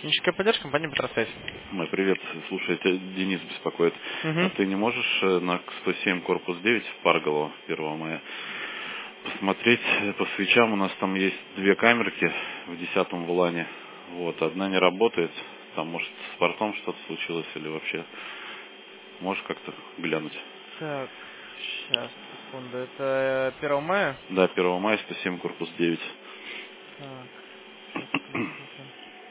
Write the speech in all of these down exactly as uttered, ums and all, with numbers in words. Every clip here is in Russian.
Техническая поддержка, компания Петросвязь. Мой привет. Слушай, это Денис беспокоит. Угу. А ты не можешь э, на сто семь корпус девять в Парголово первого мая посмотреть по свечам? У нас там есть две камерки в десятом вулане. Вот, одна не работает. Там, может, с портом что-то случилось или вообще. Можешь как-то глянуть? Так, сейчас, секунду. Это первого мая? Да, первого мая, сто семь корпус девять. Так, сейчас посмотрим.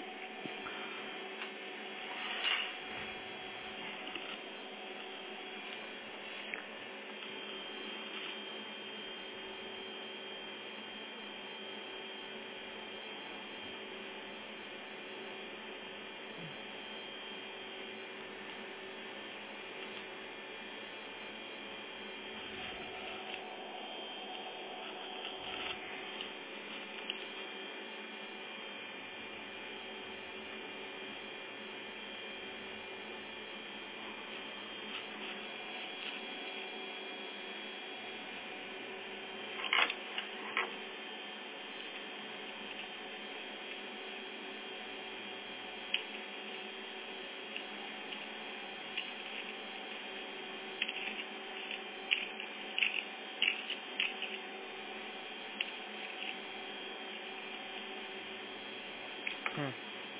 Хм.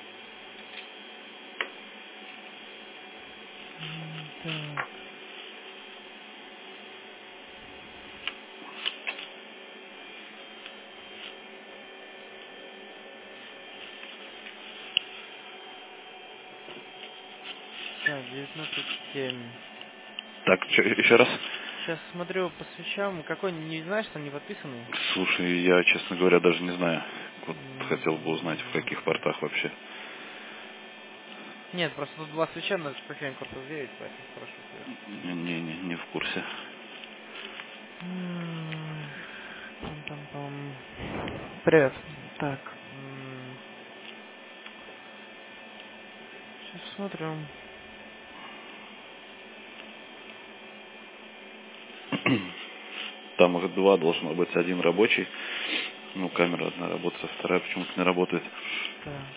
М, Так. Так, девятнадцать семь. Так, чё, еще раз? Сейчас смотрю по свечам. Какой, не знаешь, там не подписанный? Слушай, я, честно говоря, даже не знаю. Вот хотел бы узнать, в М, каких портах вообще. Нет, просто тут два свеча на сто семь корпус девять, поэтому спрашиваю тебя. Не, не, не, не в курсе. М, Пам-пам-пам. Привет. Так. Сейчас смотрю. Там их два должно быть. Один рабочий. Ну, камера одна работает, а вторая почему-то не работает. Так.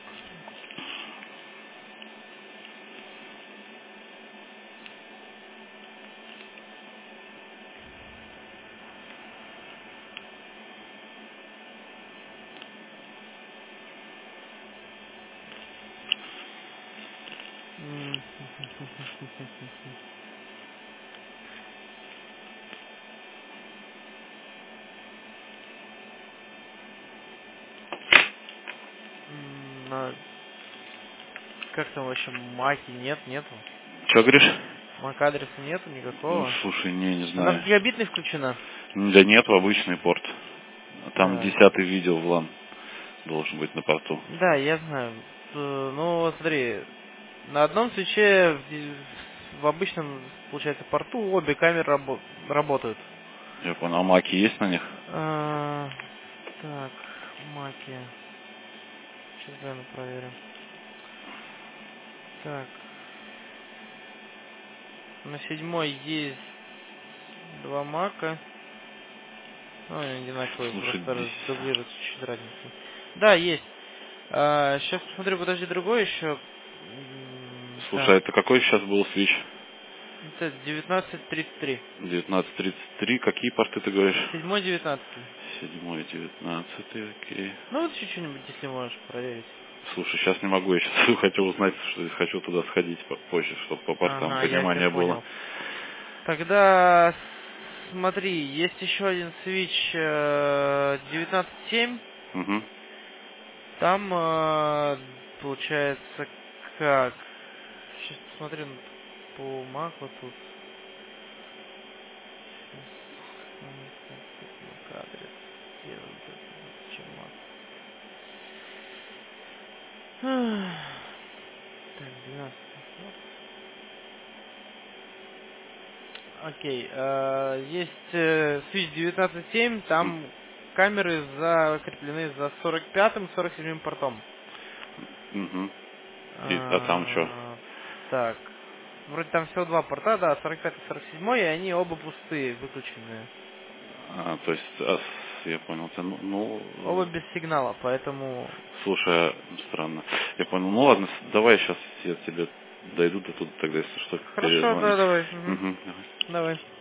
М. М, а Как там вообще маки нет, нету? Че говоришь? Мак адреса нету Ну, никакого. слушай, не, не А там знаю. гигабитный включена? Да нет, в обычный порт. Там Так. десятый видео в лан должен быть на порту. Да, я знаю. Т- Ну, вот смотри, на одном свече в, ди- в обычном, получается, порту обе камеры рабо- работают. Я понял, а маки есть на них? А, так, маки. Сейчас я проверю. Так, на седьмой есть два мака. Ну, они одинаковые, Слушай, просто здесь... раз- дублируются чуть разница. Да, есть. А, сейчас посмотрю, подожди, другой еще. М, Слушай, а Так, это какой сейчас был свич? это девятнадцать тридцать три. девятнадцать тридцать три. Какие порты ты говоришь? Седьмой, девятнадцатый. Седьмой, девятнадцатый, окей. Ну вот еще что-нибудь, если можешь проверить. Слушай, сейчас не могу, я сейчас хочу узнать, что хочу туда сходить попозже, чтобы по портам Ага, я тебя понимания было. понял. Тогда смотри, есть еще один свич э, девятнадцать семь. Угу. Там э, получается как? Сейчас посмотрю по маку тут. Сейчас. э, Так, так, мак адрес. Где вот это вот, чем мак? Ах, Так, двенадцать. Вот. Окей. э, Есть э, свич девятнадцать семь, там камеры закреплены за сорок пятым сорок седьмым портом. Угу. И, а там что? А, Так. Вроде там всего два порта, да, сорок пятый сорок седьмой, и они оба пустые, выключенные. А, то есть а я понял. Ну, ну, Оба без сигнала, поэтому... Слушай, странно. Я понял. Ну ладно, давай сейчас я тебе дойду до туда тогда, если что, Хорошо, перезвоню. да, давай. Угу. Угу, давай. Давай.